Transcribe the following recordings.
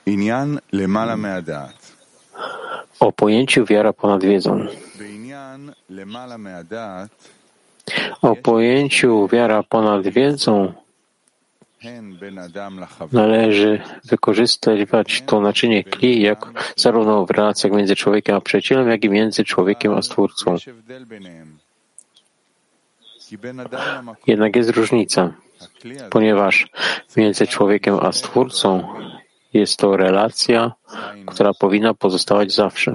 O pojęciu wiara ponad wiedzą. O pojęciu wiara ponad wiedzą należy wykorzystywać to naczynie kli zarówno w relacjach między człowiekiem a przyjacielem, jak i między człowiekiem a Stwórcą. Jednak jest różnica, ponieważ między człowiekiem a Stwórcą jest to relacja, która powinna pozostawać zawsze.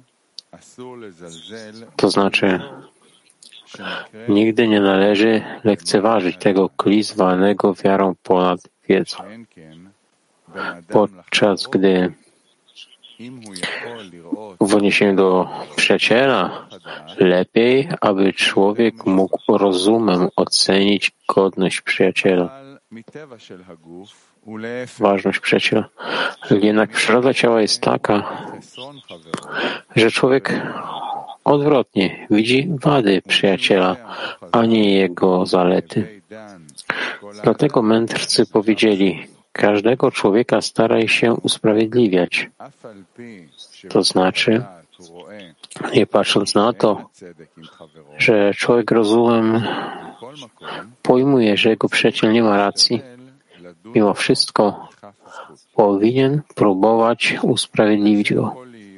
To znaczy, nigdy nie należy lekceważyć tego kli zwanego wiarą ponad wiedzą. Podczas gdy w odniesieniu do przyjaciela lepiej, aby człowiek mógł rozumem ocenić godność przyjaciela, ważność przyjaciela. Jednak przyroda ciała jest taka, że człowiek odwrotnie widzi wady przyjaciela, a nie jego zalety. Dlatego mędrcy powiedzieli, każdego człowieka staraj się usprawiedliwiać. To znaczy, nie patrząc na to, że człowiek rozumem pojmuje, że jego przyjaciel nie ma racji, mimo wszystko powinien próbować usprawiedliwić go.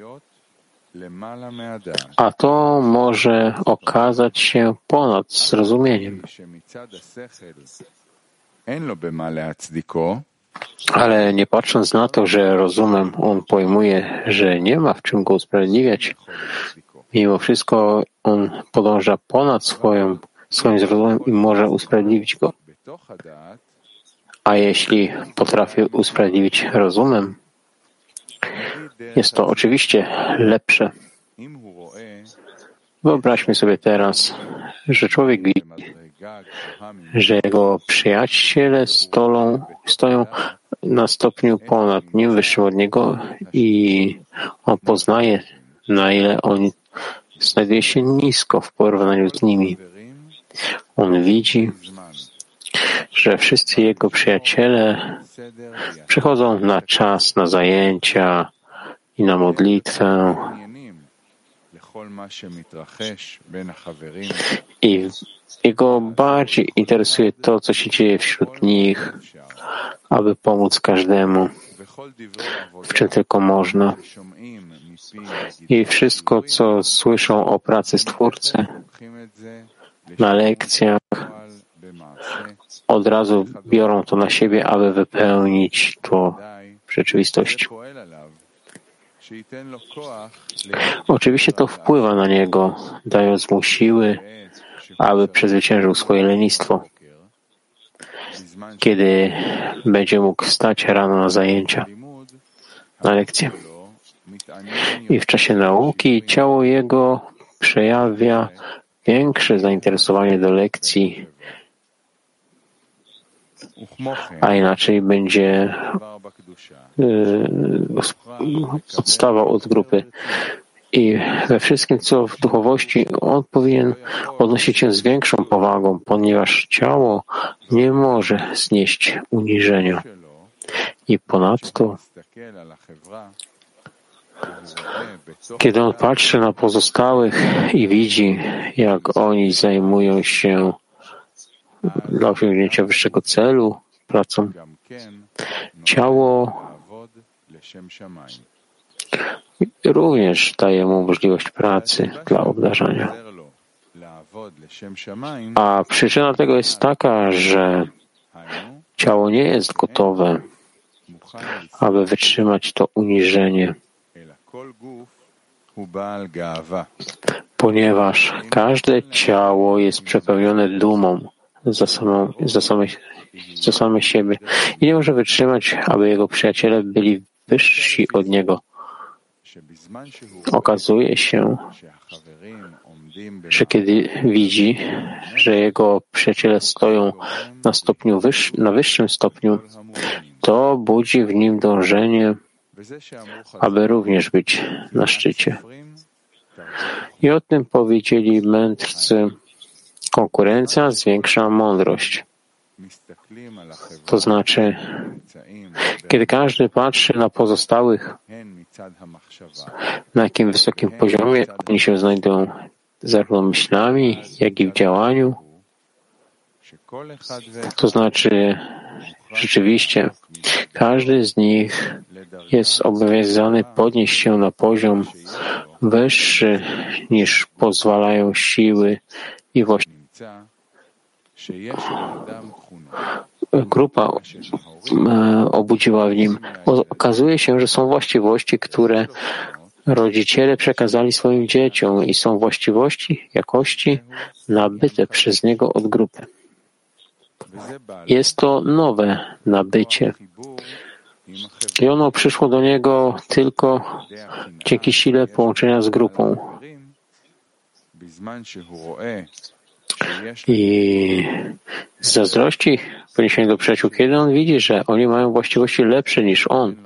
A to może okazać się ponad zrozumieniem. Ale nie patrząc na to, że rozumem on pojmuje, że nie ma w czym go usprawiedliwiać, mimo wszystko on podąża ponad swoim zrozumem i może usprawiedliwić go. A jeśli potrafi usprawiedliwić rozumem, jest to oczywiście lepsze. Wyobraźmy sobie teraz, że człowiek widzi, że jego przyjaciele stoją na stopniu ponad nim, wyższym od niego i on poznaje, na ile on znajduje się nisko w porównaniu z nimi. On widzi, że wszyscy jego przyjaciele przychodzą na czas, na zajęcia i na modlitwę. I jego bardziej interesuje to, co się dzieje wśród nich, aby pomóc każdemu, w czym tylko można. I wszystko, co słyszą o pracy Stwórcy na lekcjach, od razu biorą to na siebie, aby wypełnić to w rzeczywistości. Oczywiście to wpływa na niego, dając mu siły, aby przezwyciężył swoje lenistwo, kiedy będzie mógł wstać rano na zajęcia, na lekcje. I w czasie nauki ciało jego przejawia większe zainteresowanie do lekcji, a inaczej będzie odstawał od grupy. I we wszystkim, co w duchowości, on powinien odnosić się z większą powagą, ponieważ ciało nie może znieść uniżenia. I ponadto, kiedy on patrzy na pozostałych i widzi, jak oni zajmują się dla osiągnięcia wyższego celu, pracą, ciało również daje mu możliwość pracy dla obdarzania. A przyczyna tego jest taka, że ciało nie jest gotowe, aby wytrzymać to uniżenie, ponieważ każde ciało jest przepełnione dumą za same siebie i nie może wytrzymać, aby jego przyjaciele byli wyżsi od niego. Okazuje się, że kiedy widzi, że jego przyjaciele stoją na wyższym stopniu, to budzi w nim dążenie, aby również być na szczycie. I o tym powiedzieli mędrcy: konkurencja zwiększa mądrość. To znaczy, kiedy każdy patrzy na pozostałych, na jakim wysokim poziomie oni się znajdują, zarówno myślami, jak i w działaniu, to znaczy, rzeczywiście, każdy z nich jest zobowiązany podnieść się na poziom wyższy niż pozwalają siły i właściwości. Grupa obudziła w nim. Okazuje się, że są właściwości, które rodziciele przekazali swoim dzieciom i są właściwości, jakości nabyte przez niego od grupy. Jest to nowe nabycie. I ono przyszło do niego tylko dzięki sile połączenia z grupą. I z zazdrości poniesienia do przyjaciół, kiedy on widzi, że oni mają właściwości lepsze niż on,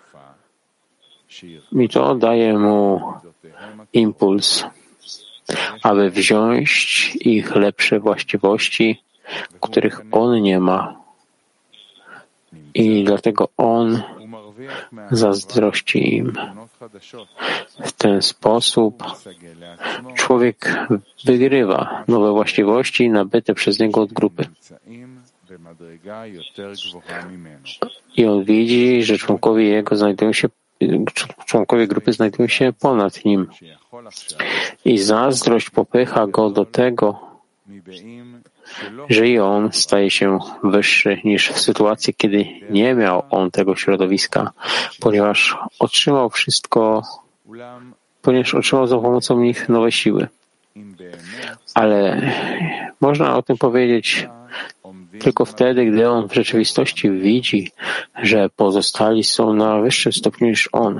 i to daje mu impuls, aby wziąć ich lepsze właściwości, których on nie ma. I dlatego on zazdrości im. W ten sposób człowiek wygrywa nowe właściwości nabyte przez niego od grupy. I on widzi, że członkowie grupy znajdują się ponad nim. I zazdrość popycha go do tego, że i on staje się wyższy niż w sytuacji, kiedy nie miał on tego środowiska, ponieważ otrzymał za pomocą nich nowe siły. Ale można o tym powiedzieć tylko wtedy, gdy on w rzeczywistości widzi, że pozostali są na wyższym stopniu niż on.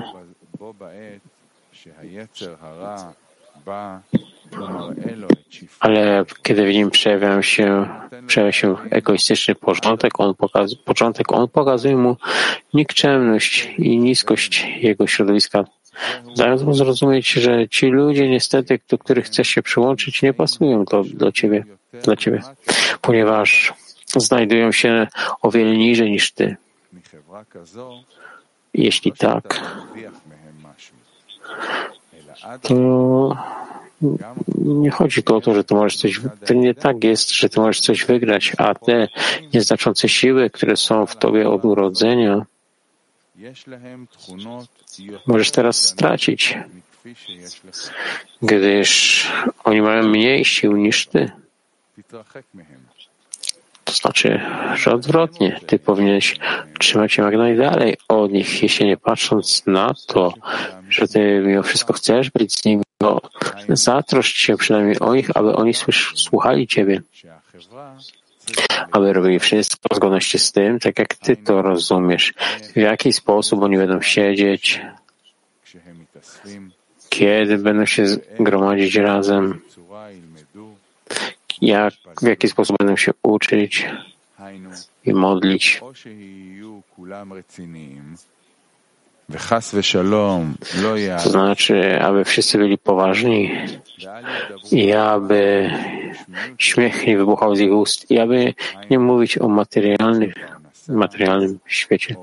Ale kiedy w nim przejawia się egoistyczny początek, on pokazuje mu nikczemność i niskość jego środowiska, dając mu zrozumieć, że ci ludzie niestety, do których chcesz się przyłączyć, nie pasują dla ciebie, ponieważ znajdują się o wiele niżej niż ty. Jeśli tak, to nie chodzi tu o to, że to nie tak jest, że ty możesz coś wygrać, a te nieznaczące siły, które są w tobie od urodzenia, możesz teraz stracić, gdyż oni mają mniej sił niż ty. To znaczy, że odwrotnie, ty powinieneś trzymać się jak najdalej od nich, jeśli nie patrząc na to, że ty mimo wszystko chcesz być z nimi, to zatroszcz się przynajmniej o nich, aby oni słuchali ciebie, aby robili wszystko w zgodności z tym, tak jak ty to rozumiesz, w jaki sposób oni będą siedzieć, kiedy będą się gromadzić razem, w jaki sposób będą się uczyć i modlić. To znaczy, aby wszyscy byli poważni i aby śmiech nie wybuchał z ich ust i aby nie mówić o materialnym świecie.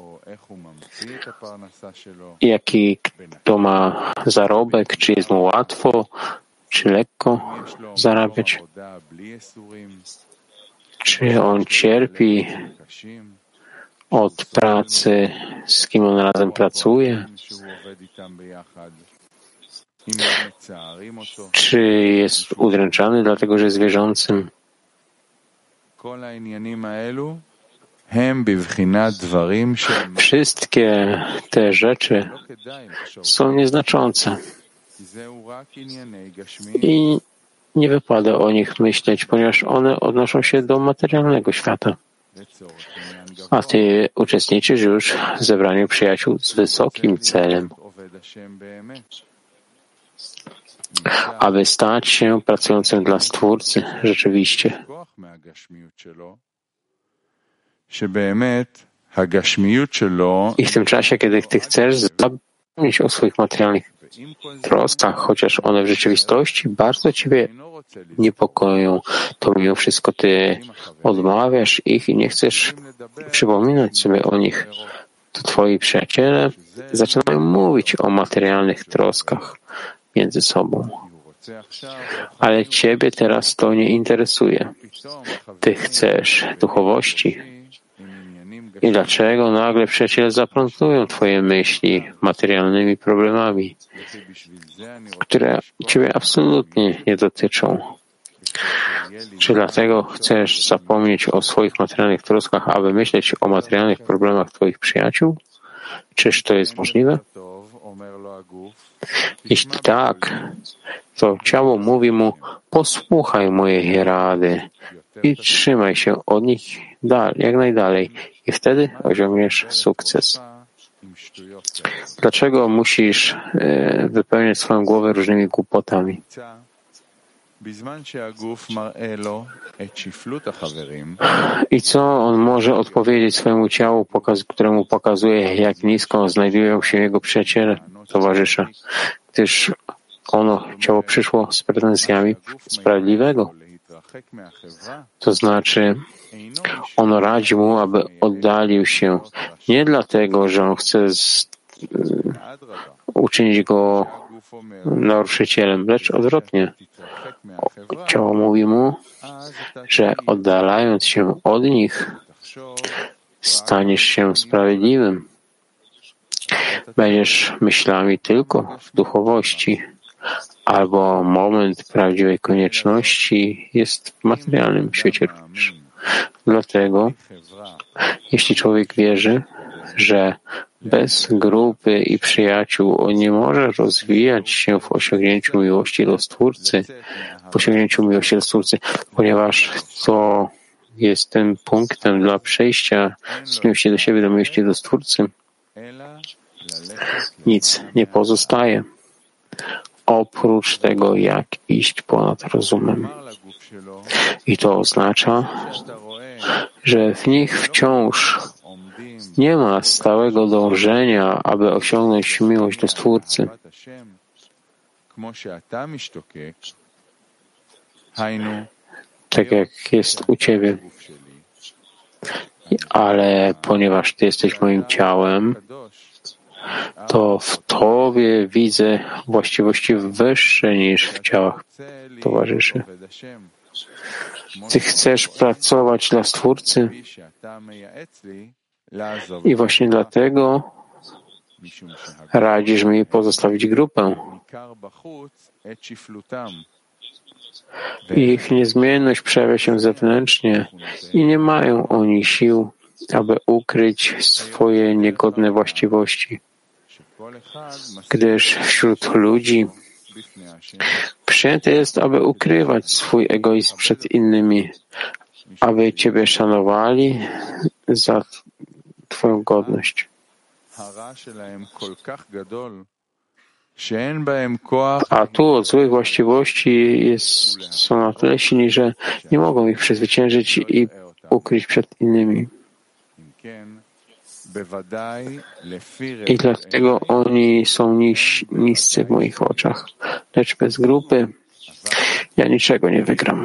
Jaki kto ma zarobek, czy jest mu łatwo, czy lekko zarabiać, czy on cierpi od pracy, z kim on razem pracuje, czy jest udręczany dlatego, że jest wierzącym. Wszystkie te rzeczy są nieznaczące i nie wypada o nich myśleć, ponieważ one odnoszą się do materialnego świata. A ty uczestniczysz już w zebraniu przyjaciół z wysokim celem, aby stać się pracującym dla Stwórcy rzeczywiście. I w tym czasie, kiedy ty chcesz zapomnieć o swoich materialnych troskach, chociaż one w rzeczywistości bardzo ciebie niepokoją, to mimo wszystko ty odmawiasz ich i nie chcesz przypominać sobie o nich. To twoi przyjaciele zaczynają mówić o materialnych troskach między sobą. Ale ciebie teraz to nie interesuje. Ty chcesz duchowości. I dlaczego nagle przyjaciele zaplątują twoje myśli materialnymi problemami, które ciebie absolutnie nie dotyczą? Czy dlatego chcesz zapomnieć o swoich materialnych troskach, aby myśleć o materialnych problemach twoich przyjaciół? Czyż to jest możliwe? Jeśli tak, to ciało mówi mu: posłuchaj mojej rady i trzymaj się od nich jak najdalej i wtedy osiągniesz sukces. Dlaczego musisz wypełniać swoją głowę różnymi głupotami? I co on może odpowiedzieć swojemu ciału, któremu pokazuje, jak nisko znajdują się jego przyjaciele, towarzysze, gdyż ciało przyszło z pretensjami sprawiedliwego. To znaczy, ono radzi mu, aby oddalił się nie dlatego, że on chce uczynić go naruszycielem, lecz odwrotnie. Ciało mówi mu, że oddalając się od nich, staniesz się sprawiedliwym. Będziesz myślami tylko w duchowości, albo moment prawdziwej konieczności jest w materialnym świecie również. Dlatego, jeśli człowiek wierzy, że bez grupy i przyjaciół on nie może rozwijać się w osiągnięciu miłości do Stwórcy, ponieważ to jest tym punktem dla przejścia z miłości do siebie do miłości do Stwórcy, nic nie pozostaje oprócz tego, jak iść ponad rozumem. I to oznacza, że w nich wciąż nie ma stałego dążenia, aby osiągnąć miłość do Stwórcy. Tak jak jest u Ciebie. Ale ponieważ Ty jesteś moim ciałem, to w Tobie widzę właściwości wyższe niż w ciałach towarzyszy. Ty chcesz pracować dla Stwórcy i właśnie dlatego radzisz mi pozostawić grupę. Ich niezmienność przejawia się zewnętrznie i nie mają oni sił, aby ukryć swoje niegodne właściwości, gdyż wśród ludzi przyjęte jest, aby ukrywać swój egoizm przed innymi, aby Ciebie szanowali za Twoją godność. A tu od złych właściwości są na tyle silni, że nie mogą ich przezwyciężyć i ukryć przed innymi. I dlatego oni są niscy w moich oczach. Lecz bez grupy ja niczego nie wygram.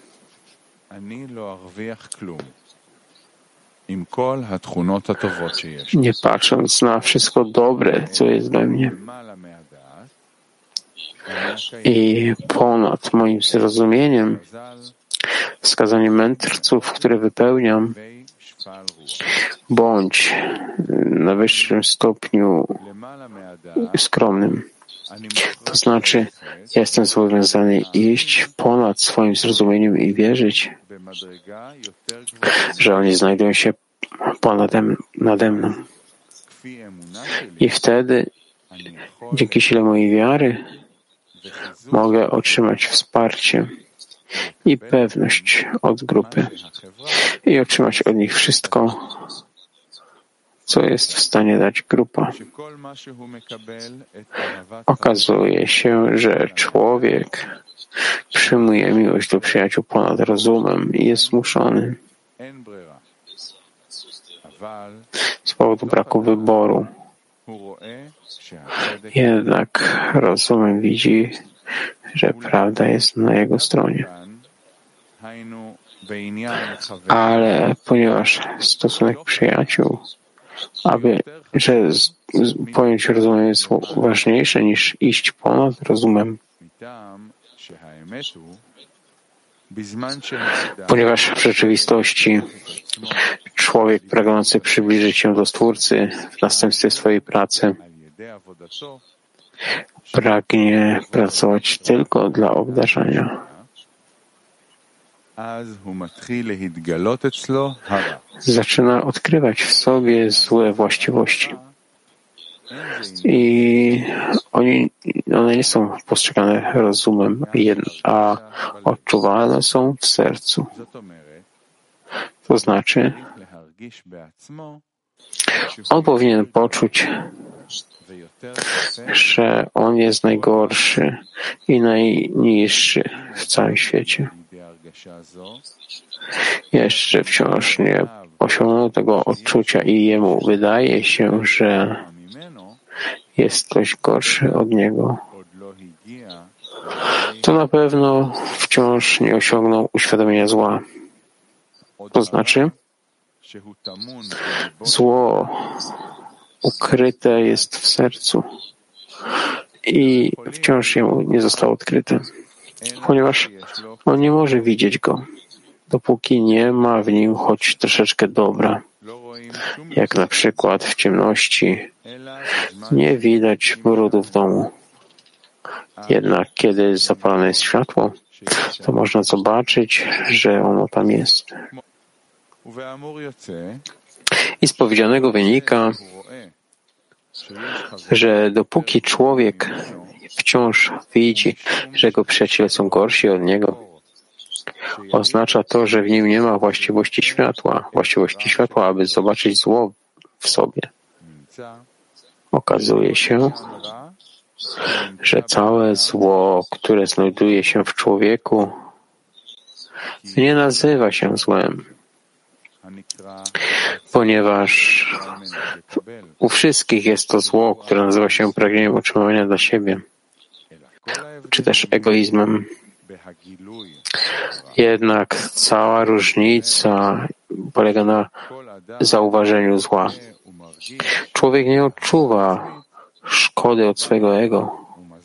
Nie patrząc na wszystko dobre, co jest we mnie. I ponad moim zrozumieniem, wskazaniem mędrców, które wypełniam, bądź na wyższym stopniu skromnym. To znaczy, ja jestem zobowiązany iść ponad swoim zrozumieniem i wierzyć, że oni znajdują się nade mną. I wtedy, dzięki sile mojej wiary, mogę otrzymać wsparcie i pewność od grupy i otrzymać od nich wszystko, co jest w stanie dać grupa. Okazuje się, że człowiek przyjmuje miłość do przyjaciół ponad rozumem i jest zmuszony z powodu braku wyboru. Jednak rozumem widzi, że prawda jest na jego stronie. Ale ponieważ stosunek przyjaciół, pojąć rozumem jest ważniejsze niż iść ponad rozumem, ponieważ w rzeczywistości człowiek pragnący przybliżyć się do Stwórcy w następstwie swojej pracy pragnie pracować tylko dla obdarzenia. Zaczyna odkrywać w sobie złe właściwości. I one nie są postrzegane rozumem, a odczuwane są w sercu. To znaczy, on powinien poczuć, że on jest najgorszy i najniższy w całym świecie. Jeszcze wciąż nie osiągnął tego odczucia i jemu wydaje się, że jest ktoś gorszy od niego. To na pewno wciąż nie osiągnął uświadomienia zła. To znaczy, zło ukryte jest w sercu i wciąż jemu nie zostało odkryte, ponieważ on nie może widzieć go, dopóki nie ma w nim choć troszeczkę dobra. Jak na przykład w ciemności nie widać brudu w domu. Jednak kiedy zapalone jest światło, to można zobaczyć, że ono tam jest. I z powiedzianego wynika, że dopóki człowiek wciąż widzi, że jego przyjaciele są gorsi od niego, oznacza to, że w nim nie ma właściwości światła, aby zobaczyć zło w sobie. Okazuje się, że całe zło, które znajduje się w człowieku, nie nazywa się złem, ponieważ u wszystkich jest to zło, które nazywa się pragnieniem utrzymywania dla siebie, czy też egoizmem. Jednak cała różnica polega na zauważeniu zła. Człowiek nie odczuwa szkody od swego ego,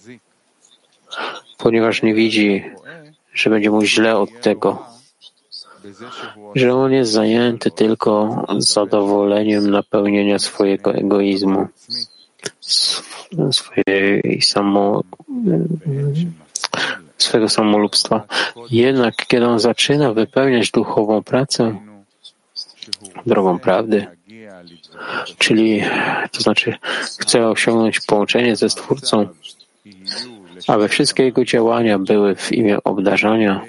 ponieważ nie widzi, że będzie mu źle od tego, że on jest zajęty tylko zadowoleniem napełnienia swojego egoizmu, swojego samolubstwa. Jednak kiedy on zaczyna wypełniać duchową pracę drogą prawdy, to znaczy chce osiągnąć połączenie ze Stwórcą, aby wszystkie jego działania były w imię obdarzania,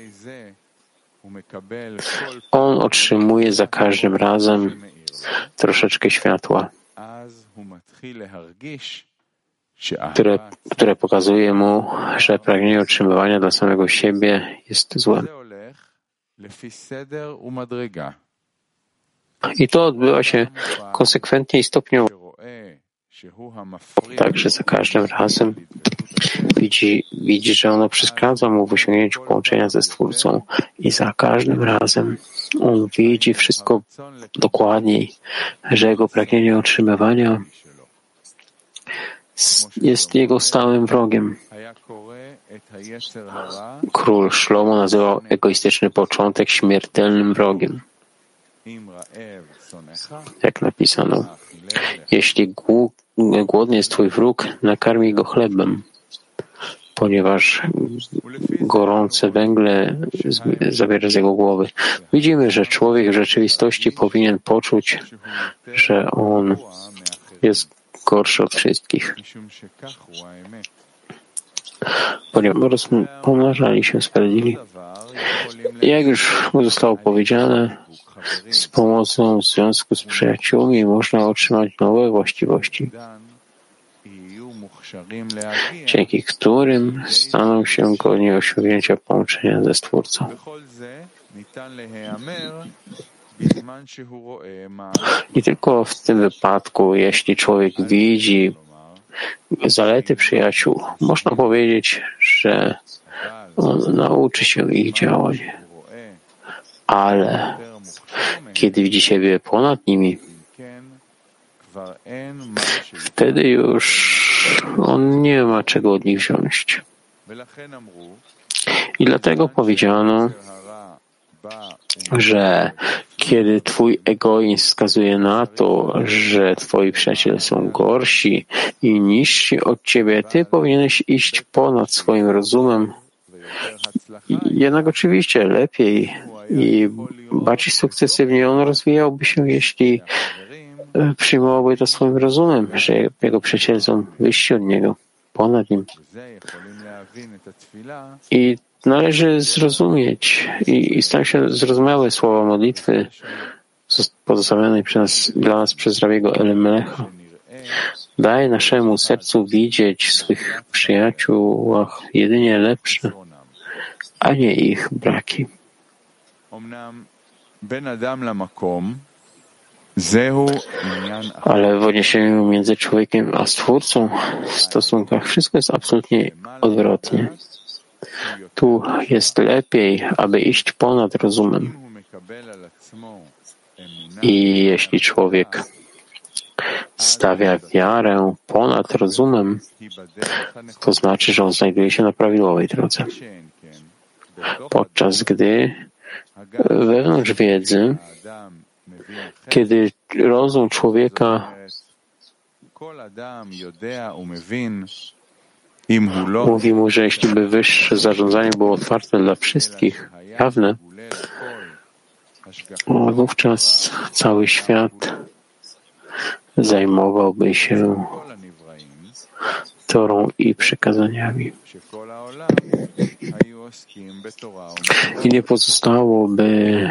on otrzymuje za każdym razem troszeczkę światła, które pokazuje mu, że pragnienie otrzymywania dla samego siebie jest złem. I to odbywa się konsekwentnie i stopniowo. Także za każdym razem widzi, że ono przeszkadza mu w osiągnięciu połączenia ze Stwórcą i za każdym razem on widzi wszystko dokładniej, że jego pragnienie otrzymywania jest jego stałym wrogiem. Król Szlomo nazywał egoistyczny początek śmiertelnym wrogiem. Jak napisano, jeśli głodny jest twój wróg, nakarmij go chlebem, ponieważ gorące węgle zabiera z jego głowy. Widzimy, że człowiek w rzeczywistości powinien poczuć, że on jest gorszy od wszystkich, ponieważ pomnażali się sprawiedliwi. Jak już zostało powiedziane, z pomocą związku z przyjaciółmi można otrzymać nowe właściwości, dzięki którym staną się godni osiągnięcia połączenia ze Stwórcą. Nie tylko w tym wypadku, jeśli człowiek widzi zalety przyjaciół, można powiedzieć, że on nauczy się ich działań. Ale kiedy widzi siebie ponad nimi, wtedy już on nie ma czego od nich wziąć. I dlatego powiedziano, że kiedy twój egoizm wskazuje na to, że twoi przyjaciele są gorsi i niżsi od ciebie, ty powinieneś iść ponad swoim rozumem. Jednak oczywiście lepiej i bardziej sukcesywnie on rozwijałby się, jeśli przyjmowałby to swoim rozumem, że jego przyjaciele są wyżsi od niego, ponad nim. I należy zrozumieć i stają się zrozumiałe słowa modlitwy pozostawionej dla nas przez rabiego Elimelecha. Daj naszemu sercu widzieć w swych przyjaciółach jedynie lepsze, a nie ich braki. Ale w odniesieniu między człowiekiem a Stwórcą w stosunkach wszystko jest absolutnie odwrotnie. Tu jest lepiej, aby iść ponad rozumem. I jeśli człowiek stawia wiarę ponad rozumem, to znaczy, że on znajduje się na prawidłowej drodze. Podczas gdy wewnątrz wiedzy, kiedy rozum człowieka mówi mu, że jeśli by wyższe zarządzanie było otwarte dla wszystkich, jawne, wówczas cały świat zajmowałby się Torą i przykazaniami. I nie pozostałoby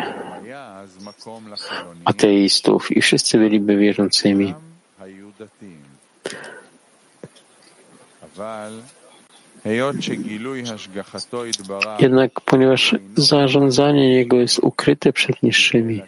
ateistów i wszyscy byliby wierzącymi. Jednak ponieważ zarządzanie Jego jest ukryte przed niższymi,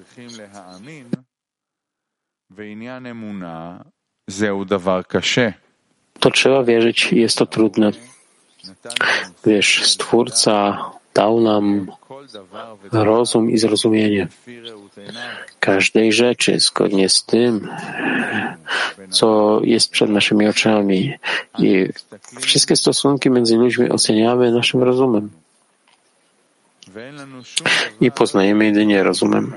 to trzeba wierzyć, jest to trudne, gdyż Stwórca dał nam rozum i zrozumienie każdej rzeczy zgodnie z tym, co jest przed naszymi oczami. I wszystkie stosunki między ludźmi oceniamy naszym rozumem. I poznajemy jedynie rozumem.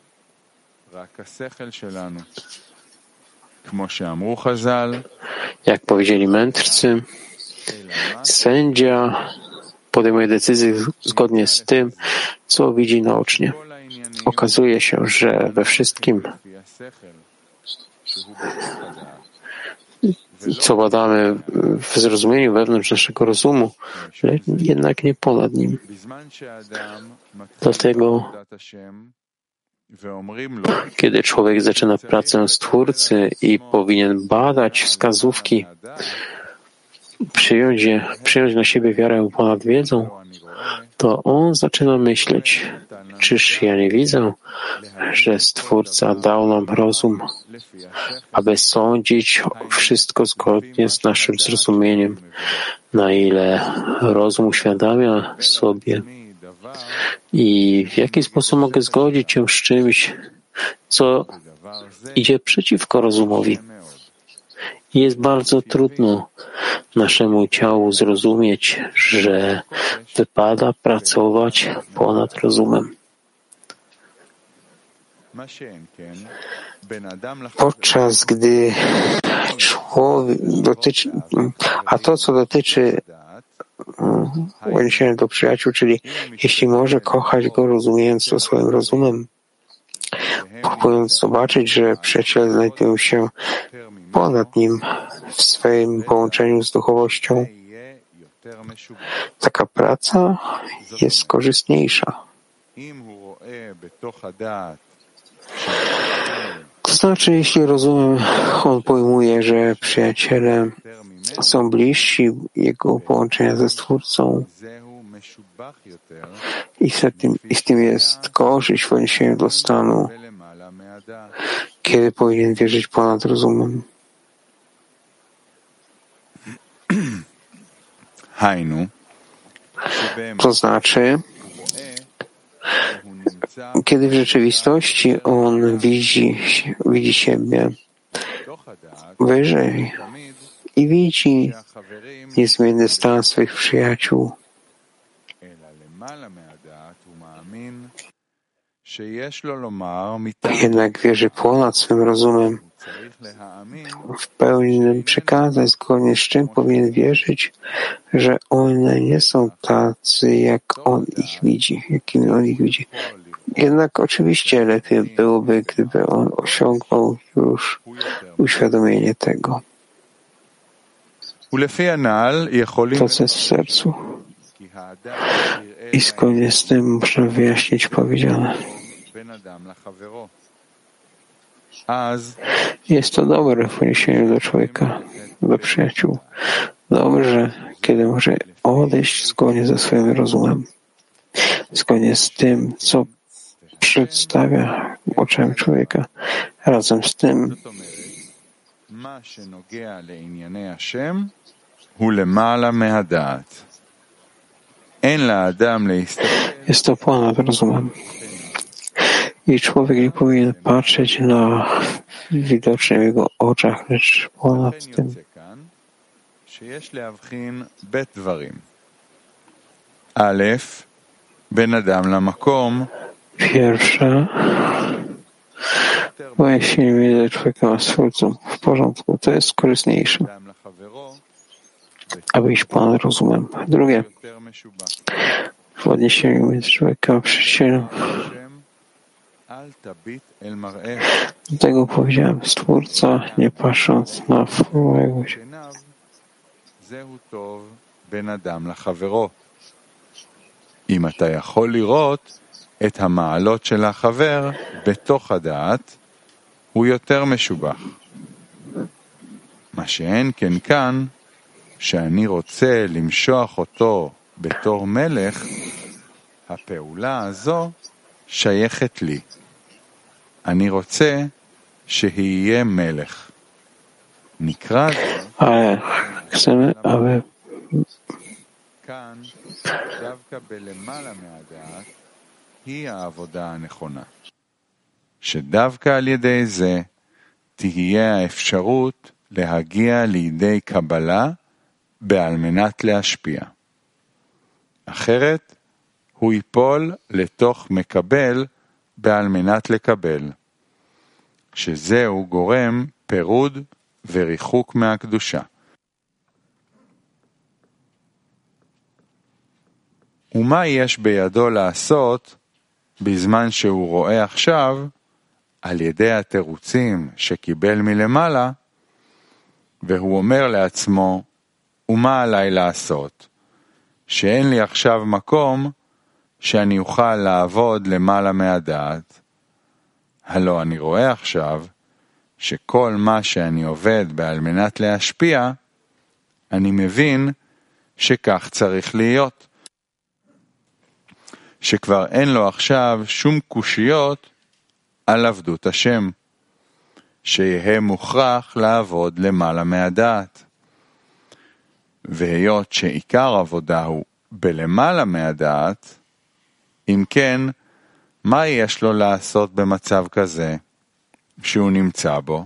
Jak powiedzieli mędrcy, sędzia podejmuje decyzję zgodnie z tym, co widzi naocznie. Okazuje się, że we wszystkim, co badamy w zrozumieniu wewnątrz naszego rozumu, jednak nie ponad nim. Dlatego, kiedy człowiek zaczyna pracę Stwórcy i powinien badać wskazówki, przyjąć na siebie wiarę ponad wiedzą, to on zaczyna myśleć, czyż ja nie widzę, że Stwórca dał nam rozum, aby sądzić wszystko zgodnie z naszym zrozumieniem, na ile rozum uświadamia sobie i w jaki sposób mogę zgodzić się z czymś, co idzie przeciwko rozumowi. I jest bardzo trudno naszemu ciału zrozumieć, że wypada pracować ponad rozumem. Podczas gdy człowiek co dotyczy odniesienia do przyjaciół, czyli jeśli może kochać go, rozumiejąc to swoim rozumem, próbując zobaczyć, że przyjaciele znajdują się ponad nim w swoim połączeniu z duchowością, taka praca jest korzystniejsza. To znaczy, jeśli rozumiem, on pojmuje, że przyjaciele są bliżsi jego połączenia ze Stwórcą i w tym jest korzyść w odniesieniu do stanu, kiedy powinien wierzyć ponad rozumem. To znaczy, kiedy w rzeczywistości on widzi siebie wyżej i widzi niezmienny stan swych przyjaciół, jednak wierzy ponad swym rozumem, w pełni nam przekazać, zgodnie z czym powinien wierzyć, że one nie są tacy, jak on ich widzi, jakimi on ich widzi. Jednak oczywiście lepiej byłoby, gdyby on osiągnął już uświadomienie tego. To, co jest w sercu. I zgodnie z tym można wyjaśnić powiedziane. Jest to dobre w poniesieniu do człowieka, do przyjaciół. Dobrze, kiedy może odejść zgodnie ze swoim rozumem, zgodnie z tym, co przedstawia oczom człowieka. Razem z tym jest to ponad rozumem. I człowiek nie powinien patrzeć na widoczne w jego oczach, lecz ponad tym. Pierwsze, wyjaśnienie człowieka ma sercu w porządku, to jest korzystniejsze, aby iść ponad rozumem. Drugie, w odniesieniu między człowiekiem a przyjacielem. Dlatego powiedziałem, Stwórca, nie patrząc na swojego się. אם אתה יכול לראות את המעלות של החבר בתוך הדעת, הוא יותר משובח. מה שאין כן כאן, שאני רוצה למשוח אותו בתור מלך, הפעולה הזו שייכת לי. אני רוצה שיהיה מלך. נקרא זה כאן דווקא בלמעלה מהדעת היא העבודה הנכונה. שדווקא על ידי זה תהיה האפשרות להגיע לידי קבלה בעל מנת להשפיע. אחרת הוא ייפול לתוך מקבל בעל מנת לקבל, שזהו גורם פירוד וריחוק מהקדושה. ומה יש בידו לעשות בזמן שהוא רואה עכשיו, על ידי התירוצים שקיבל מלמעלה, והוא אומר לעצמו, ומה עליי לעשות? שאין לי עכשיו מקום שאני אוכל לעבוד למעלה מהדעת. הלא אני רואה עכשיו שכל מה שאני עובד בעל מנת להשפיע, אני מבין שכך צריך להיות. שכבר אין לו עכשיו שום קושיות על עבדות השם, שיהיה מוכרח לעבוד למעלה מהדעת. והיות שעיקר עבודה הוא בלמעלה מהדעת, אם כן, מה יש לו לעשות במצב כזה שהוא נמצא בו?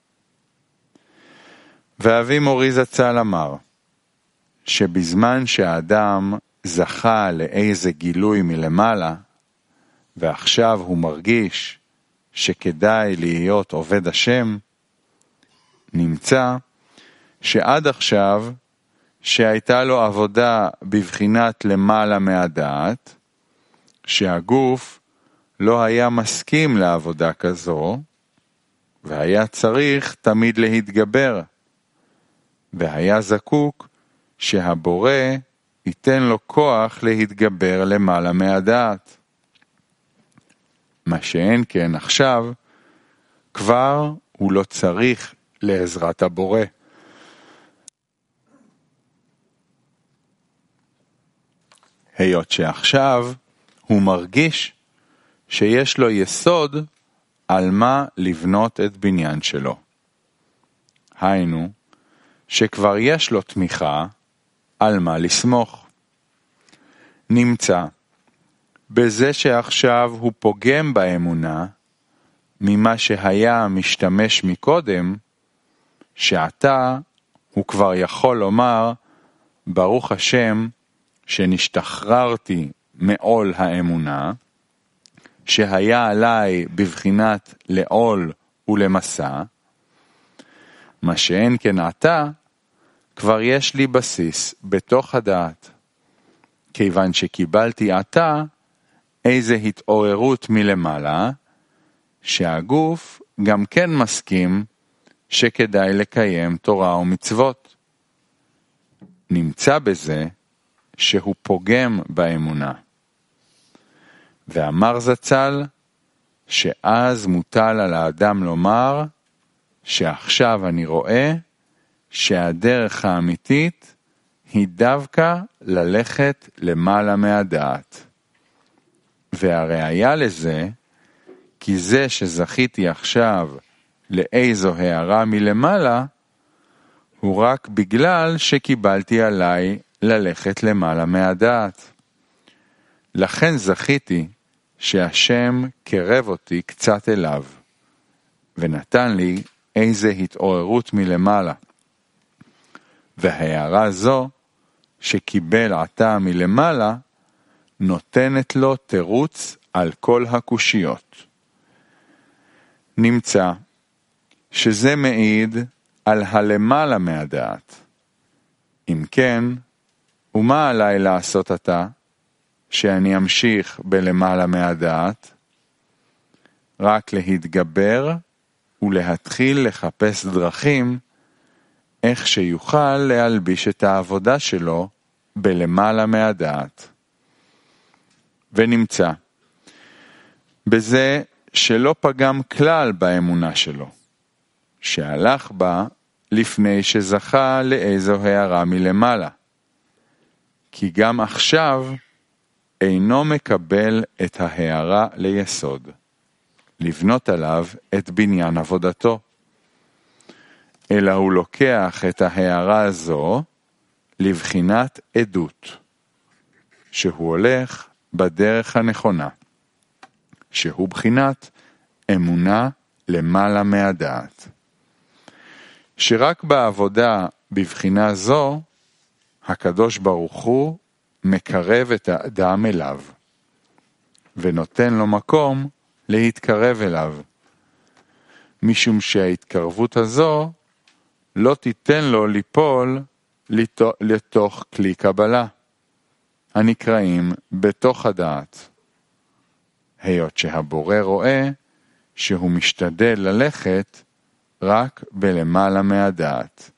ואבי מורי זצ"ל אמר, שבזמן שהאדם זכה לאיזה גילוי מלמעלה, ועכשיו הוא מרגיש שכדאי להיות עובד השם, נמצא שעד עכשיו שהייתה לו עבודה בבחינת למעלה מהדעת, שהגוף לא היה מסכים לעבודה כזו, והיה צריך תמיד להתגבר, והיה זקוק שהבורא ייתן לו כוח להתגבר למעלה מהדעת. מה שאין כן עכשיו, כבר הוא לא צריך לעזרת הבורא. היות שעכשיו הוא מרגיש שיש לו יסוד על מה לבנות את בניין שלו. היינו, שכבר יש לו תמיכה על מה לסמוך. נמצא בזה שעכשיו הוא פוגם באמונה ממה שהיה משתמש מקודם, שעתה הוא כבר יכול לומר, ברוך השם שנשתחררתי מעול האמונה, שהיה עליי בבחינת לעול ולמסע, מה שאין כן עתה, כבר יש לי בסיס בתוך הדעת, כיוון שקיבלתי עתה איזו התעוררות מלמעלה, שהגוף גם כן מסכים שכדאי לקיים תורה ומצוות. נמצא בזה שהוא פוגם באמונה. ואמר זצ"ל שאז מוטל על האדם לומר שעכשיו אני רואה שהדרך האמיתית היא דווקא ללכת למעלה מהדעת. והראיה לזה, כי זה שזכיתי עכשיו לאיזו הערה מלמעלה, הוא רק בגלל שקיבלתי עליי ללכת למעלה מהדעת. לכן זכיתי שהשם קרב אותי קצת אליו, ונתן לי איזו התעוררות מלמעלה. וההערה זו שקיבל עתה מלמעלה, נותנת לו תירוץ על כל הקושיות. נמצא שזה מעיד על הלמעלה מהדעת. אם כן, ומה עליי לעשות עתה, שאני אמשיך בלמעלה מהדעת? רק להתגבר ולהתחיל לחפש דרכים איך שיוכל להלביש את העבודה שלו בלמעלה מהדעת. ונמצא בזה שלא פגם כלל באמונה שלו, שהלך בה לפני שזכה לאיזו הערה מלמעלה, כי גם עכשיו אינו מקבל את ההערה ליסוד, לבנות עליו את בניין עבודתו, אלא הוא לוקח את ההערה הזו לבחינת עדות, שהוא הולך בדרך הנכונה, שהוא בחינת אמונה למעלה מהדעת. שרק בעבודה בבחינה זו, הקדוש ברוך הוא מקרב את האדם אליו, ונותן לו מקום להתקרב אליו, משום שההתקרבות הזו לא תיתן לו ליפול לתוך כלי קבלה, הנקראים בתוך הדעת. היות שהבורא רואה שהוא משתדל ללכת רק בלמעלה מהדעת.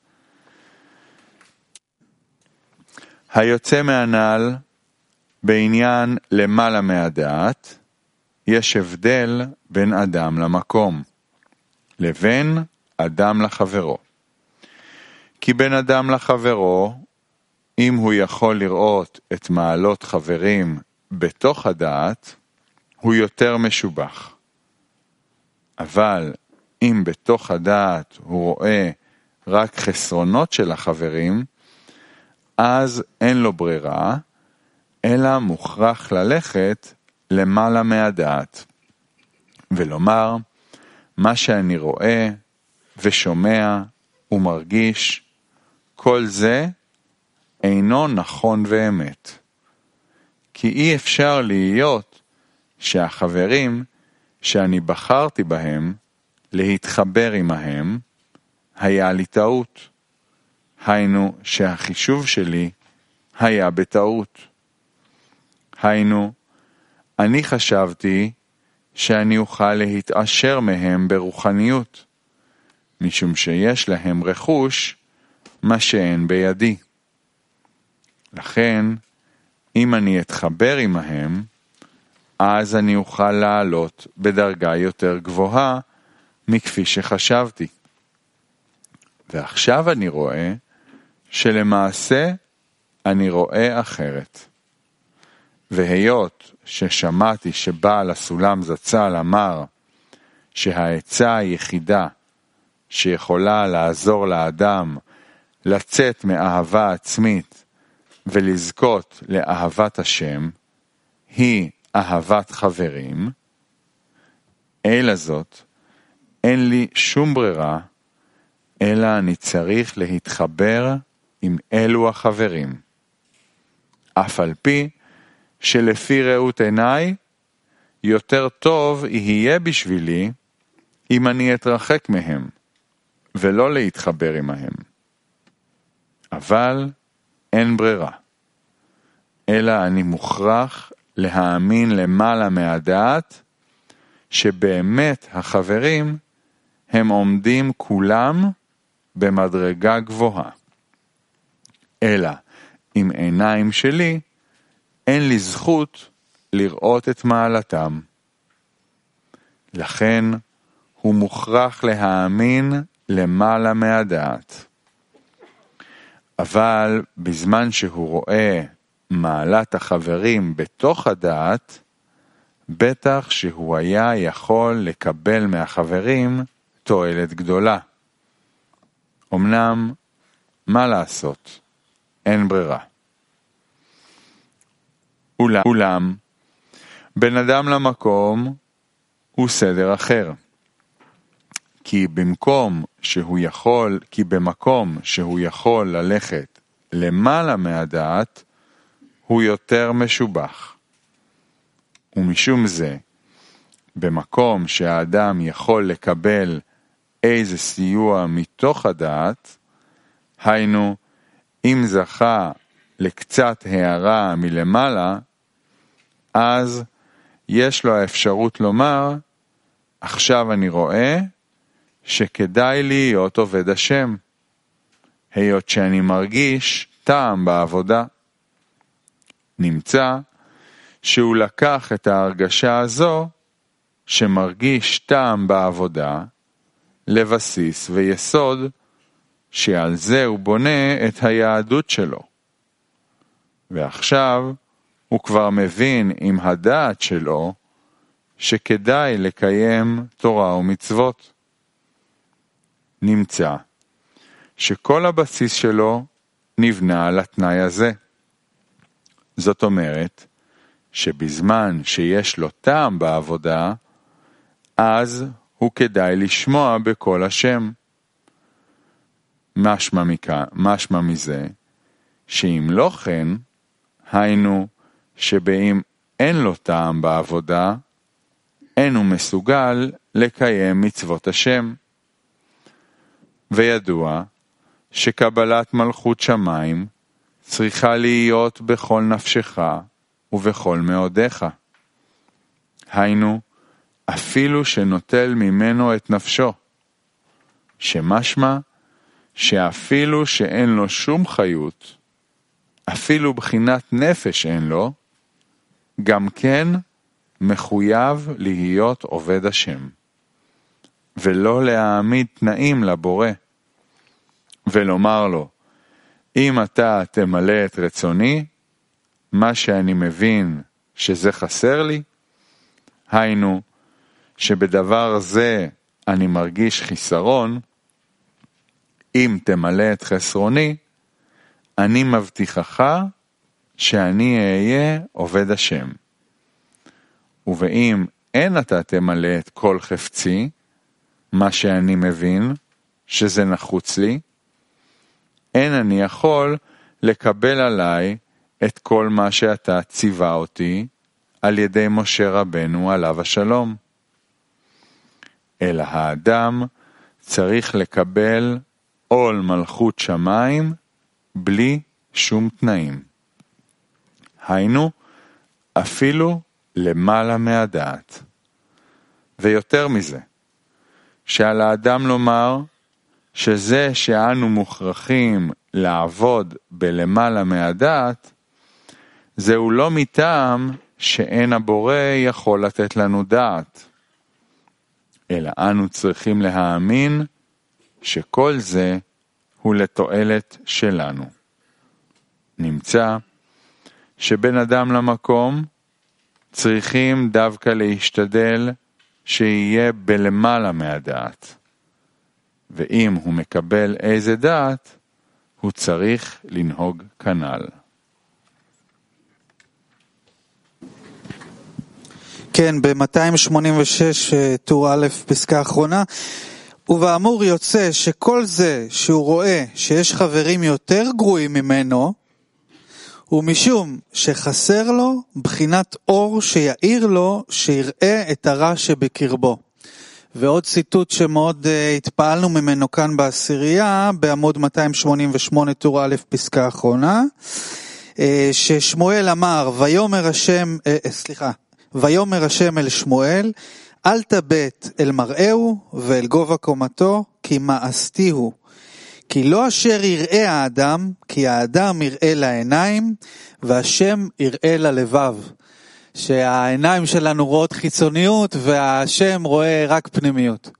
היוצא מהנ"ל בעניין למעלה מהדעת, יש הבדל בין אדם למקום, לבין אדם לחברו. כי בין אדם לחברו, אם הוא יכול לראות את מעלות חברים בתוך הדעת, הוא יותר משובח. אבל אם בתוך הדעת הוא רואה רק חסרונות של החברים, אז אין לו ברירה, אלא מוכרח ללכת למעלה מהדעת, ולומר, מה שאני רואה ושומע ומרגיש, כל זה אינו נכון ואמת. כי אי אפשר להיות שהחברים שאני בחרתי בהם להתחבר עמהם, היה לי טעות. היינו שהחישוב שלי היה בטעות. היינו, אני חשבתי שאני אוכל להתעשר מהם ברוחניות, משום שיש להם רכוש מה שאין בידי. לכן, אם אני אתחבר עמהם, אז אני אוכל לעלות בדרגה יותר גבוהה מכפי שחשבתי. ועכשיו אני רואה שלמעשה אני רואה אחרת. והיות ששמעתי שבעל הסולם זצ"ל אמר שהעצה היחידה שיכולה לעזור לאדם לצאת מאהבה עצמית ולזכות לאהבת השם היא אהבת חברים, אלא זאת, אין לי שום ברירה, אלא אני צריך להתחבר עם אלו החברים. אף על פי שלפי ראות עיניי, יותר טוב יהיה בשבילי אם אני אתרחק מהם, ולא להתחבר עמהם. אבל אין ברירה, אלא אני מוכרח להאמין למעלה מהדעת, שבאמת החברים הם עומדים כולם במדרגה גבוהה. אלא עם עיניים שלי אין לי זכות לראות את מעלתם. לכן הוא מוכרח להאמין למעלה מהדעת. אבל בזמן שהוא רואה מעלת החברים בתוך הדעת, בטח שהוא היה יכול לקבל מהחברים תועלת גדולה. אמנם, מה לעשות? אין ברירה. אולם, בין אדם למקום הוא סדר אחר. כי במקום שהוא יכול ללכת למעלה מהדעת, הוא יותר משובח. ומשום זה, במקום שהאדם יכול לקבל איזה סיוע מתוך הדעת, היינו, אם זכה לקצת הערה מלמעלה, אז יש לו האפשרות לומר, עכשיו אני רואה שכדאי להיות עובד השם, היות שאני מרגיש טעם בעבודה. נמצא שהוא לקח את ההרגשה הזו, שמרגיש טעם בעבודה, לבסיס ויסוד, שעל זה הוא בונה את היהדות שלו. ועכשיו הוא כבר מבין עם הדעת שלו, שכדאי לקיים תורה ומצוות. נמצא שכל הבסיס שלו נבנה על התנאי הזה. זאת אומרת, שבזמן שיש לו טעם בעבודה, אז הוא כדאי לשמוע בקול השם. משמע מזה, שאם לא כן, היינו שבאם אין לו טעם בעבודה, אין הוא מסוגל לקיים מצוות השם. וידוע שקבלת מלכות שמיים צריכה להיות בכל נפשך ובכל מאודיך. היינו, אפילו שנוטל ממנו את נפשו, שמשמע שאפילו שאין לו שום חיות, אפילו בחינת נפש אין לו, גם כן מחויב להיות עובד השם, ולא להעמיד תנאים לבורא, ולומר לו, אם אתה תמלא את רצוני, מה שאני מבין שזה חסר לי, היינו שבדבר זה אני מרגיש חיסרון, אם תמלא את חסרוני, אני מבטיחך שאני אהיה עובד השם. ובאם אין אתה תמלא את כל חפצי, מה שאני מבין שזה נחוץ לי, אין אני יכול לקבל עליי את כל מה שאתה ציווה אותי על ידי משה רבנו עליו השלום. אלא האדם צריך לקבל עול מלכות שמיים בלי שום תנאים. היינו, אפילו למעלה מהדעת. ויותר מזה, שעל האדם לומר שזה שאנו מוכרחים לעבוד בלמעלה מהדעת, זהו לא מטעם שאין הבורא יכול לתת לנו דעת, אלא אנו צריכים להאמין שכל זה הוא לתועלת שלנו. נמצא שבין אדם למקום צריכים דווקא להשתדל שיהיה בלמעלה מהדעת, ואם הוא מקבל איזה דעת, הוא צריך לנהוג כנ"ל. כן, ב-286 טור א' פסקה אחרונה, ובאמור יוצא שכל זה שהוא רואה שיש חברים יותר גרועים ממנו, ומשום שחסר לו בחינת אור שיעיר לו שיראה את הרע שבקרבו. ועוד ציטוט שמאוד התפעלנו ממנו כאן בעשירייה, בעמוד 288 טור א' פסקה אחרונה, ששמואל אמר, ויאמר השם אל שמואל, אל תבט אל מראהו ואל גובה קומתו, כי מאסתי הוא. כי לא אשר יראה האדם, כי האדם יראה לעיניים, והשם יראה ללבב. שהעיניים שלנו רואות חיצוניות, והשם רואה רק פנימיות.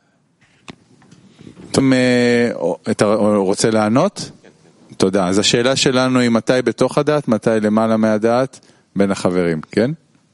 אתה רוצה לענות? תודה. אז השאלה שלנו היא מתי בתוך הדעת, מתי למעלה מהדעת, בין החברים, כן?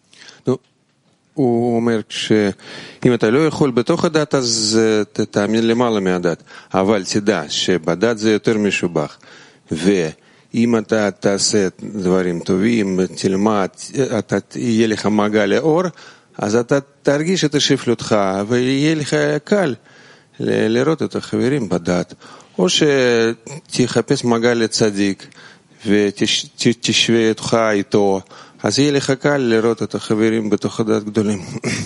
הוא אומר שאם אתה לא יכול בתוך הדת אז תאמין למעלה מהדת, אבל תדע שבדת זה יותר משובח, ואם אתה תעשה דברים טובים, תלמד, יהיה לך מעגל האור, אז אתה תרגיש את השפלותך ויהיה לך קל לראות את החברים בדת, או שתחפש מעגל צדיק ותשווה אותך איתו, אז יהיה לך קל לראות את החברים בתוך הדת גדולים.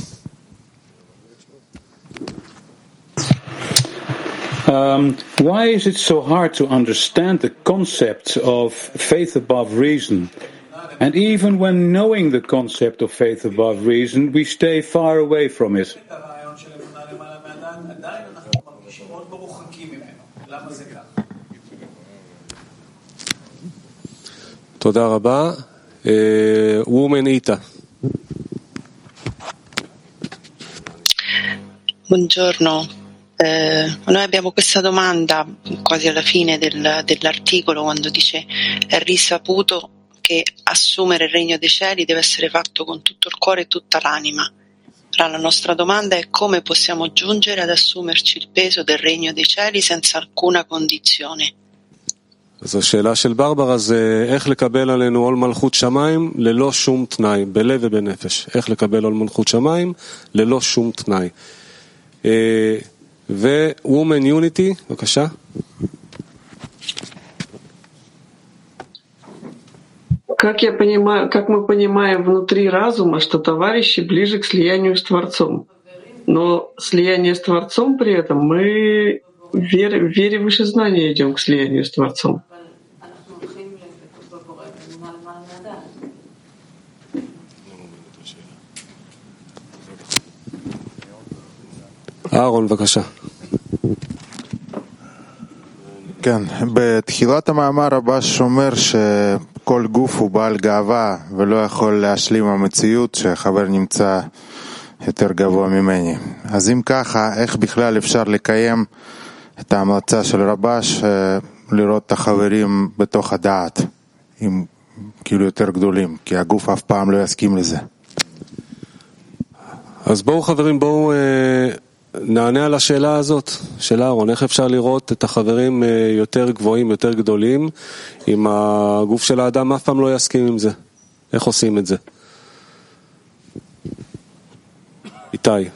Why is it so hard to understand the concept of faith above reason? And even when knowing the concept of faith above reason, we stay far away from it. תודה רבה. Woman Ita. Buongiorno, noi abbiamo questa domanda quasi alla fine dell'articolo, quando dice è risaputo che assumere il regno dei cieli deve essere fatto con tutto il cuore e tutta l'anima. Allora, la nostra domanda è come possiamo giungere ad assumerci il peso del regno dei cieli senza alcuna condizione. אז השאלה של ברברה זה איך לקבל עלינו עול מלכות שמיים ללא שום תנאי, בלב ובנפש. איך לקבל עול מלכות שמיים ללא שום תנאי. ו-Woman Unity, בבקשה. Как мы понимаем внутри разума, что товарищи ближе к слиянию с Творцом. Но слияние с Творцом при этом мы в вере выше знания идем к слиянию с Творцом. אהרון, בבקשה. כן, בתחילת המאמר רבש אומר שכל גוף הוא בעל גאווה ולא יכול להשלים המציאות שחבר נמצא יותר גבוה ממני. אז אם ככה, איך בכלל אפשר לקיים את ההמלצה של רבש לראות את החברים בתוך הדעת, עם כאילו יותר גדולים, כי הגוף אף פעם לא יסכים לזה. אז בואו חברים, בואו נענה על השאלה הזאת של אהרון, איך אפשר לראות את החברים יותר גבוהים, יותר גדולים, אם הגוף של האדם אף פעם לא יסכים עם זה. איך עושים את זה? איתי. אני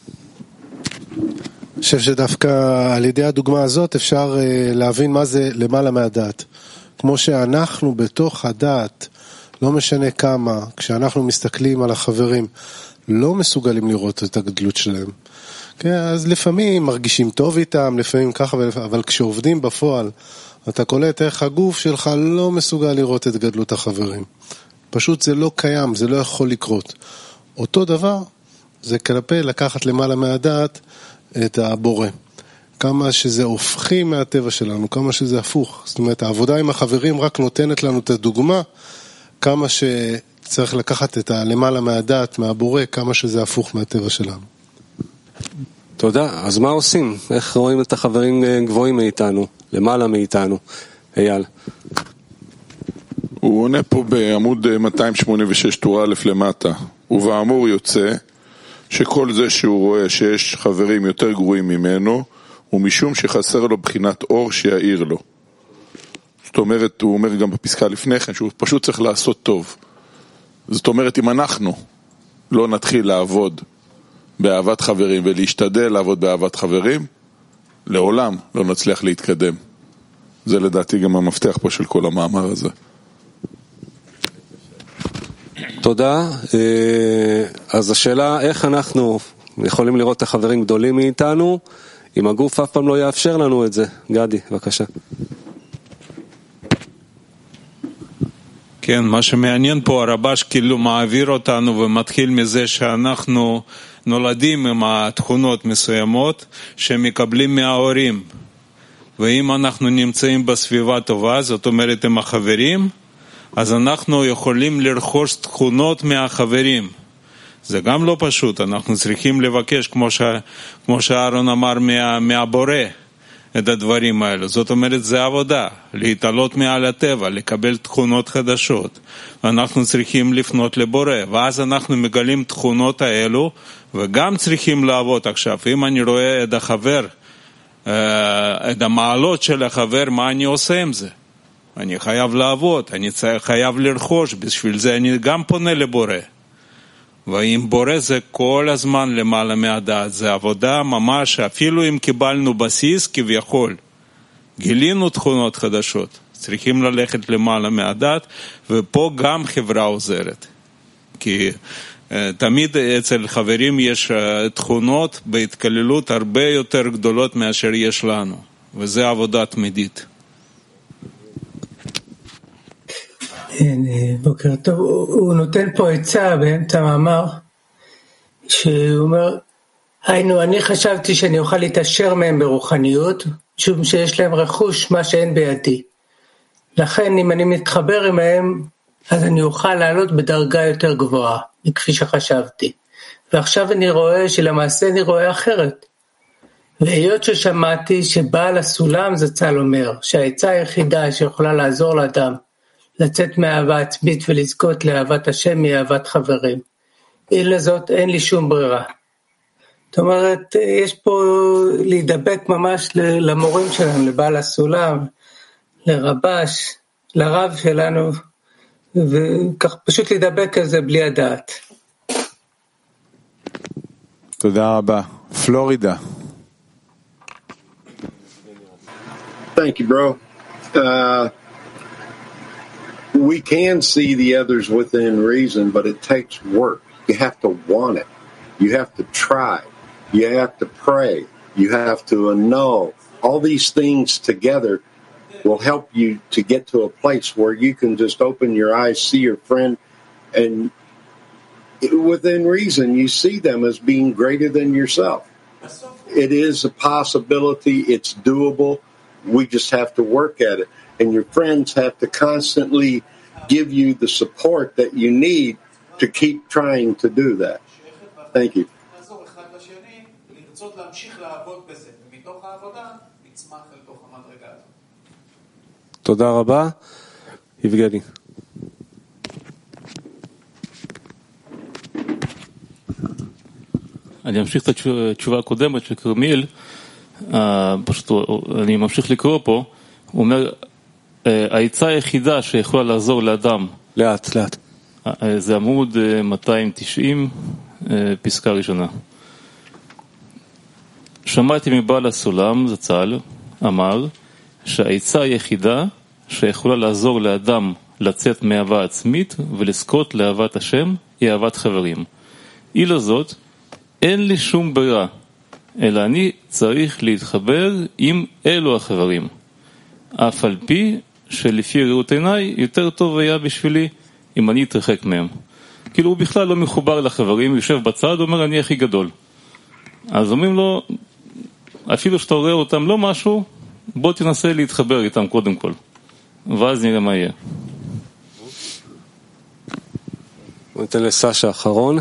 חושב שדווקא על ידי הדוגמה הזאת אפשר להבין מה זה למעלה מהדעת. כמו שאנחנו בתוך הדעת, לא משנה כמה, כשאנחנו מסתכלים על החברים, לא מסוגלים לראות את הגדלות שלהם. כן, אז לפעמים מרגישים טוב איתם, לפעמים ככה, אבל כשעובדים בפועל, אתה קולט איך הגוף שלך לא מסוגל לראות את גדלות החברים. פשוט זה לא קיים, זה לא יכול לקרות. אותו דבר, זה כלפי לקחת למעלה מהדעת את הבורא. כמה שזה הופכים מהטבע שלנו, כמה שזה הפוך. זאת אומרת, העבודה עם החברים רק נותנת לנו את הדוגמה, כמה שצריך לקחת את הלמעלה מהדעת, מהבורא, כמה שזה הפוך מהטבע שלנו. תודה. אז מה עושים? איך רואים את החברים גבוהים מאיתנו, למעלה מאיתנו? אייל. הוא עונה פה בעמוד 286 טור א' למטה. ובאמור יוצא שכל זה שהוא רואה שיש חברים יותר גרועים ממנו, הוא משום שחסר לו בחינת אור שיעיר לו. זאת אומרת, הוא אומר גם בפסקה לפני כן, שהוא פשוט צריך לעשות טוב. זאת אומרת, אם אנחנו לא נתחיל לעבוד באהבת חברים ולהשתדל לעבוד באהבת חברים, לעולם לא נצליח להתקדם. זה לדעתי גם המפתח פה של כל המאמר הזה. תודה. אז השאלה, איך אנחנו יכולים לראות את החברים גדולים מאיתנו, אם הגוף אף פעם לא יאפשר לנו את זה? גדי, בבקשה. כן, מה שמעניין פה, הרבש כאילו מעביר אותנו ומתחיל מזה שאנחנו נולדים עם התכונות מסוימות שמקבלים מההורים. ואם אנחנו נמצאים בסביבה טובה, זאת אומרת עם החברים, אז אנחנו יכולים לרכוש תכונות מהחברים. זה גם לא פשוט, אנחנו צריכים לבקש, כמו שאהרון אמר, מהבורא את הדברים האלו. זאת אומרת, זה עבודה, להתעלות מעל הטבע, לקבל תכונות חדשות. אנחנו צריכים לפנות לבורא, ואז אנחנו מגלים תכונות האלו, וגם צריכים לעבוד עכשיו. אם אני רואה את החבר, את המעלות של החבר, מה אני עושה עם זה? אני חייב לעבוד, אני חייב לרכוש, בשביל זה אני גם פונה לבורא. ואם בורא זה כל הזמן למעלה מהדעת, זה עבודה ממש, אפילו אם קיבלנו בסיס כביכול, גילינו תכונות חדשות, צריכים ללכת למעלה מהדעת, ופה גם חברה עוזרת. כי תמיד אצל חברים יש תכונות בהתקללות הרבה יותר גדולות מאשר יש לנו, וזה עבודה תמידית. בוקר טוב, הוא נותן פה עצה באמצע המאמר, שהוא אומר, היינו, אני חשבתי שאני אוכל להתעשר מהם ברוחניות, משום שיש להם רכוש מה שאין בידי. לכן אם אני מתחבר עמהם, אז אני אוכל לעלות בדרגה יותר גבוהה, מכפי שחשבתי. ועכשיו אני רואה שלמעשה אני רואה אחרת. והיות ששמעתי שבעל הסולם זצ"ל אומר, שהעצה היחידה שיכולה לעזור לאדם, לצאת מאהבה עצמית ולזכות לאהבת השם מאהבת חברים. אלא זאת אין לי שום ברירה. זאת אומרת, יש פה להידבק ממש למורים שלנו, לבעל הסולם, לרבש, לרב שלנו, וכך פשוט להידבק על זה בלי הדעת. תודה רבה. פלורידה. Thank you, bro. We can see the others within reason, but it takes work. You have to want it. You have to try. You have to pray. You have to annul. All these things together will help you to get to a place where you can just open your eyes, see your friend, and within reason, you see them as being greater than yourself. It is a possibility. It's doable. We just have to work at it. And your friends have to constantly give you the support that you need to keep trying to do that. Thank you. תודה רבה. יבגני. אני אמשיך את התשובה הקודמת של קרמיל, פשוט אני ממשיך לקרוא פה, הוא אומר, העצה היחידה שיכולה לעזור לאדם, לאט. זה עמוד 290, פסקה ראשונה. שמעתי מבעל הסולם, זצ"ל, אמר, שהעצה היחידה שיכולה לעזור לאדם לצאת מאהבה עצמית ולזכות לאהבת השם היא אהבת חברים. אילו זאת, אין לי שום ברירה, אלא אני צריך להתחבר עם אלו החברים. אף על פי שלפי ראות עיניי יותר טוב היה בשבילי אם אני אתרחק מהם. כאילו הוא בכלל לא מחובר לחברים, יושב בצד, אומר אני הכי גדול. אז אומרים לו, אפילו שאתה רואה אותם לא משהו, בוא תנסה להתחבר איתם קודם כל. ואז נראה מה יהיה. ניתן לסשה האחרון.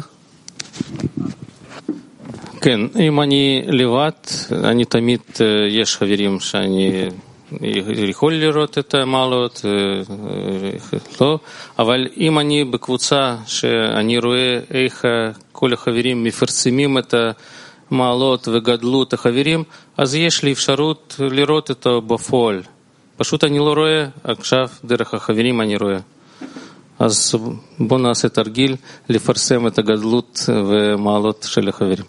כן, אם אני לבד, אני תמיד, יש חברים שאני יכול לראות את המעלות, לא, אבל אם אני בקבוצה שאני רואה איך כל החברים מפרסמים את המעלות וגדלות החברים, אז יש לי אפשרות לראות את בפועל. פשוט אני לא רואה, עכשיו דרך החברים אני רואה. אז בואו נעשה תרגיל לפרסם את הגדלות ומעלות של החברים.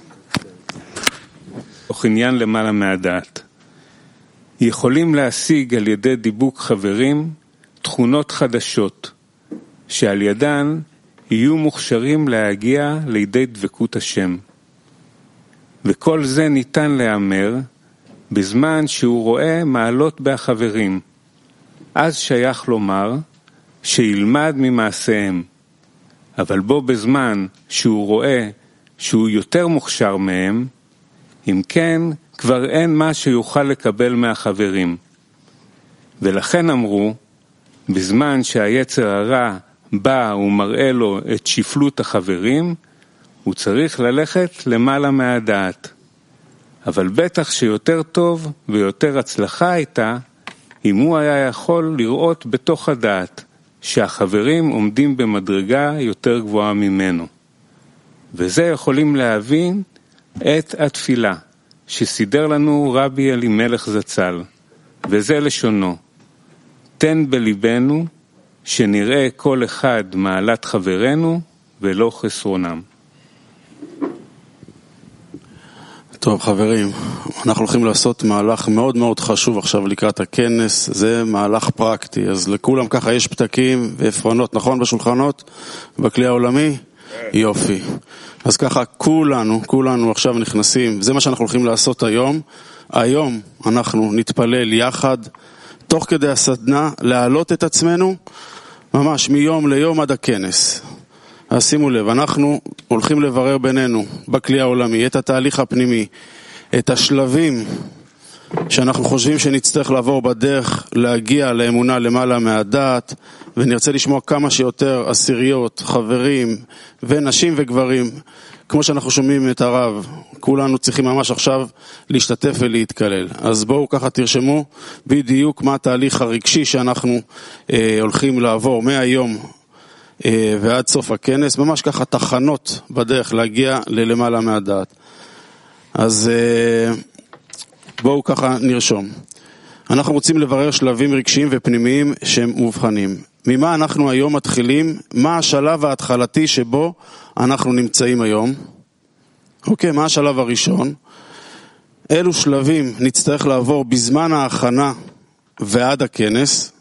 תוך עניין למעלה מהדעת. יכולים להשיג על ידי דיבוק חברים תכונות חדשות, שעל ידן יהיו מוכשרים להגיע לידי דבקות השם. וכל זה ניתן לאמר בזמן שהוא רואה מעלות בחברים. אז שייך לומר שילמד ממעשיהם. אבל בו בזמן שהוא רואה שהוא יותר מוכשר מהם, אם כן כבר אין מה שיוכל לקבל מהחברים. ולכן אמרו, בזמן שהיצר הרע בא ומראה לו את שפלות החברים, הוא צריך ללכת למעלה מהדעת. אבל בטח שיותר טוב ויותר הצלחה הייתה, אם הוא היה יכול לראות בתוך הדעת, שהחברים עומדים במדרגה יותר גבוהה ממנו. וזה יכולים להבין את התפילה, שסידר לנו רבי אלימלך זצ"ל, וזה לשונו, תן בליבנו שנראה כל אחד מעלת חברנו ולא חסרונם. טוב חברים, אנחנו הולכים לעשות מהלך מאוד מאוד חשוב עכשיו לקראת הכנס, זה מהלך פרקטי, אז לכולם ככה יש פתקים ועפרונות, נכון בשולחנות? בכלי העולמי? יופי. אז ככה כולנו עכשיו נכנסים, זה מה שאנחנו הולכים לעשות היום. היום אנחנו נתפלל יחד, תוך כדי הסדנה, להעלות את עצמנו, ממש מיום ליום עד הכנס. אז שימו לב, אנחנו הולכים לברר בינינו, בכלי העולמי, את התהליך הפנימי, את השלבים שאנחנו חושבים שנצטרך לעבור בדרך, להגיע לאמונה למעלה מהדעת, ונרצה לשמוע כמה שיותר עשיריות, חברים, ונשים וגברים, כמו שאנחנו שומעים את הרב, כולנו צריכים ממש עכשיו להשתתף ולהתקלל. אז בואו ככה תרשמו בדיוק מה התהליך הרגשי שאנחנו הולכים לעבור מהיום ועד סוף הכנס, ממש ככה תחנות בדרך להגיע ללמעלה מהדעת. אז בואו ככה נרשום. אנחנו רוצים לברר שלבים רגשיים ופנימיים שהם מובחנים. ממה אנחנו היום מתחילים? מה השלב ההתחלתי שבו אנחנו נמצאים היום? אוקיי, מה השלב הראשון? אילו שלבים נצטרך לעבור בזמן ההכנה ועד הכנס?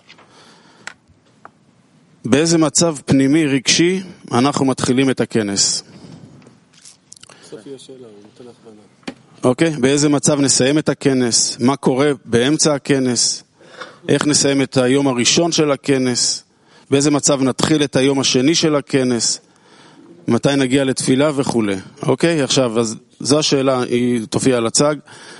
באיזה מצב פנימי רגשי אנחנו מתחילים את הכנס? אוקיי, באיזה מצב נסיים את הכנס? מה קורה באמצע הכנס? איך נסיים את היום הראשון של הכנס? באיזה מצב נתחיל את היום השני של הכנס? מתי נגיע לתפילה וכו'. אוקיי, עכשיו, אז זו השאלה, היא תופיע על הצג.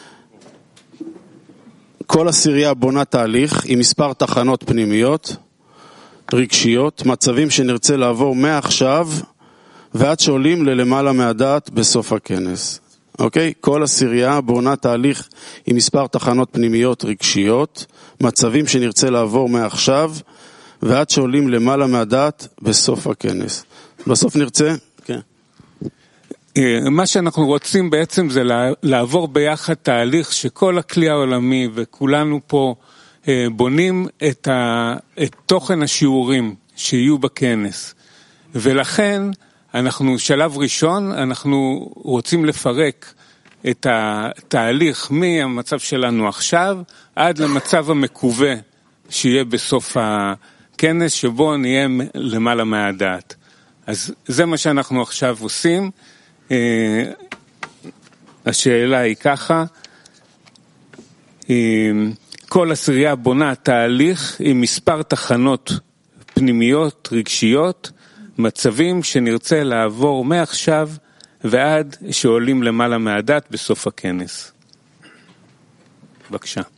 כל עשירייה בונה תהליך עם מספר תחנות פנימיות, רגשיות, מצבים שנרצה לעבור מעכשיו ועד שעולים ללמעלה מהדעת בסוף הכנס. אוקיי? כל עשירייה בונה תהליך עם מספר תחנות פנימיות רגשיות, מצבים שנרצה לעבור מעכשיו ועד שעולים למעלה מהדעת בסוף הכנס. בסוף נרצה? כן. מה שאנחנו רוצים בעצם זה לעבור ביחד תהליך שכל הכלי העולמי וכולנו פה בונים את תוכן השיעורים שיהיו בכנס. ולכן אנחנו שלב ראשון, אנחנו רוצים לפרק את התהליך מהמצב שלנו עכשיו עד למצב המקווה שיהיה בסוף הכנס שבו נהיה למעלה מהדעת. אז זה מה שאנחנו עכשיו עושים. השאלה היא ככה, כל עשירייה בונה תהליך עם מספר תחנות פנימיות, רגשיות, מצבים שנרצה לעבור מעכשיו ועד שעולים למעלה מהדעת בסוף הכנס. בבקשה.